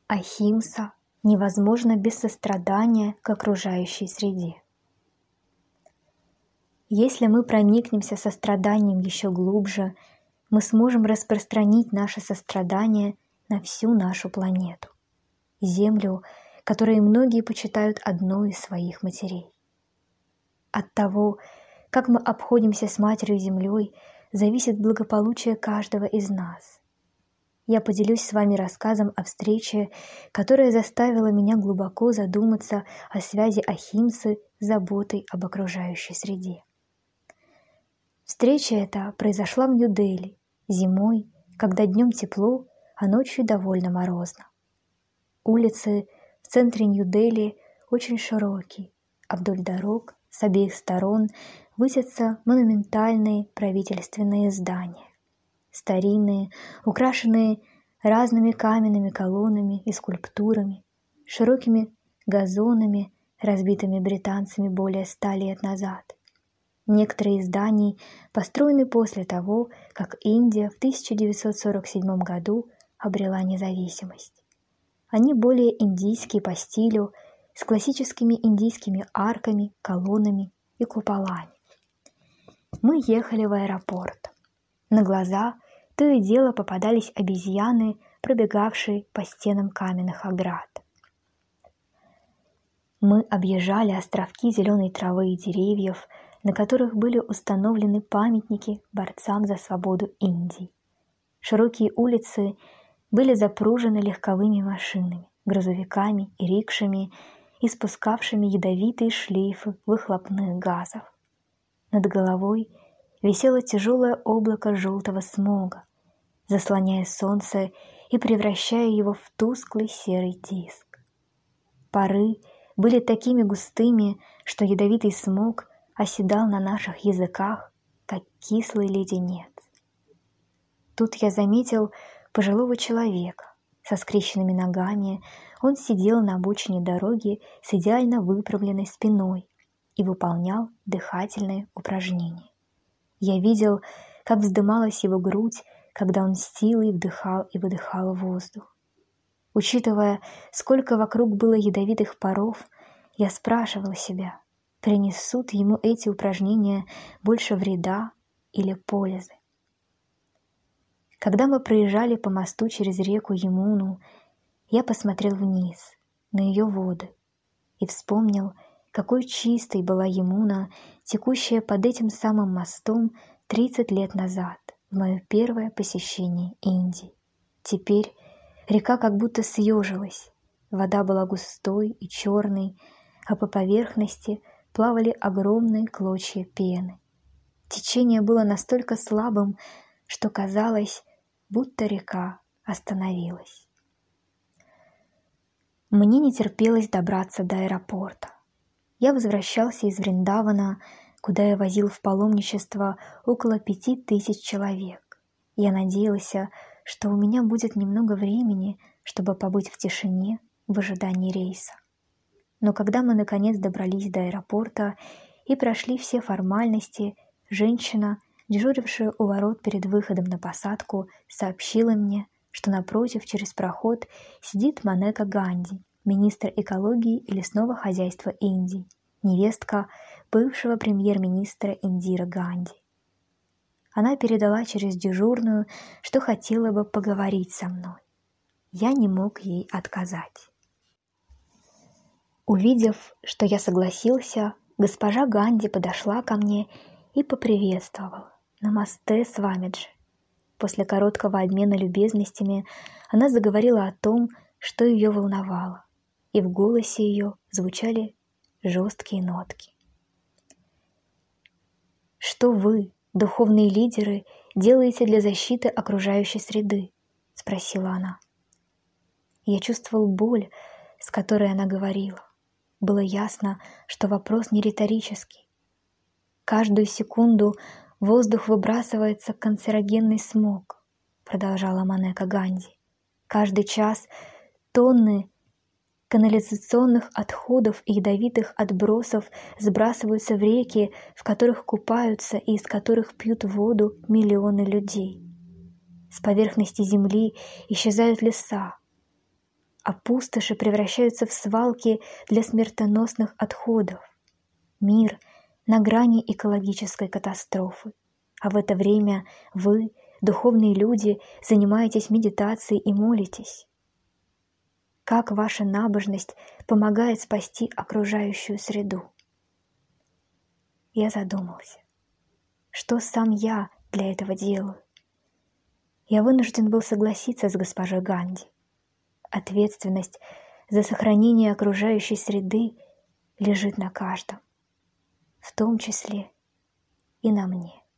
Ахимса невозможно без сострадания к окружающей среде. Если мы проникнемся состраданием еще глубже, мы сможем распространить наше сострадание на всю нашу планету, Землю, которую многие почитают одной из своих матерей. От того, как мы обходимся с Матерью Землей, зависит благополучие каждого из нас. Я поделюсь с вами рассказом о встрече, которая заставила меня глубоко задуматься о связи Ахимсы с заботой об окружающей среде. Встреча эта произошла в Нью-Дели зимой, когда днем тепло, а ночью довольно морозно. Улицы в центре Нью-Дели очень широкие, а вдоль дорог с обеих сторон высятся монументальные правительственные здания. Старинные, украшенные разными каменными колоннами и скульптурами, широкими газонами, разбитыми британцами более 100 лет назад. Некоторые из зданий построены после того, как Индия в 1947 году обрела независимость. Они более индийские по стилю, с классическими индийскими арками, колоннами и куполами. Мы ехали в аэропорт. На глаза то и дело попадались обезьяны, пробегавшие по стенам каменных оград. Мы объезжали островки зеленой травы и деревьев, на которых были установлены памятники борцам за свободу Индии. Широкие улицы были запружены легковыми машинами, грузовиками и рикшами, испускавшими ядовитые шлейфы выхлопных газов. Над головой висело тяжелое облако желтого смога, заслоняя солнце и превращая его в тусклый серый диск. Пары были такими густыми, что ядовитый смог оседал на наших языках, как кислый леденец. Тут я заметил пожилого человека со скрещенными ногами. Он сидел на обочине дороги с идеально выправленной спиной и выполнял дыхательные упражнения. Я видел, как вздымалась его грудь, когда он с силой вдыхал и выдыхал воздух. Учитывая, сколько вокруг было ядовитых паров, я спрашивала себя, принесут ему эти упражнения больше вреда или пользы. Когда мы проезжали по мосту через реку Ямуну, я посмотрел вниз, на ее воды, и вспомнил, какой чистой была Ямуна, текущая под этим самым мостом 30 лет назад, в мое первое посещение Индии. Теперь река как будто съежилась, вода была густой и черной, а по поверхности плавали огромные клочья пены. Течение было настолько слабым, что казалось, будто река остановилась. Мне не терпелось добраться до аэропорта. Я возвращался из Вриндавана, куда я возил в паломничество около 5000 человек. Я надеялся, что у меня будет немного времени, чтобы побыть в тишине в ожидании рейса. Но когда мы наконец добрались до аэропорта и прошли все формальности, женщина, дежурившая у ворот перед выходом на посадку, сообщила мне, что напротив через проход сидит Манека Ганди, министр экологии и лесного хозяйства Индии, невестка бывшего премьер-министра Индира Ганди. Она передала через дежурную, что хотела бы поговорить со мной. Я не мог ей отказать. Увидев, что я согласился, госпожа Ганди подошла ко мне и поприветствовала. «Намасте, Свамиджи». После короткого обмена любезностями она заговорила о том, что ее волновало, и в голосе ее звучали жесткие нотки. «Что вы, духовные лидеры, делаете для защиты окружающей среды?» — спросила она. Я чувствовал боль, с которой она говорила. Было ясно, что вопрос не риторический. Каждую секунду в воздух выбрасывается канцерогенный смог, продолжала Манека Ганди. Каждый час тонны канализационных отходов и ядовитых отбросов сбрасываются в реки, в которых купаются и из которых пьют воду миллионы людей. С поверхности земли исчезают леса. а пустоши превращаются в свалки для смертоносных отходов. Мир на грани экологической катастрофы. А в это время вы, духовные люди, занимаетесь медитацией и молитесь. Как ваша набожность помогает спасти окружающую среду? Я задумался, что сам я для этого делаю. Я вынужден был согласиться с госпожой Ганди. Ответственность за сохранение окружающей среды лежит на каждом, в том числе и на мне.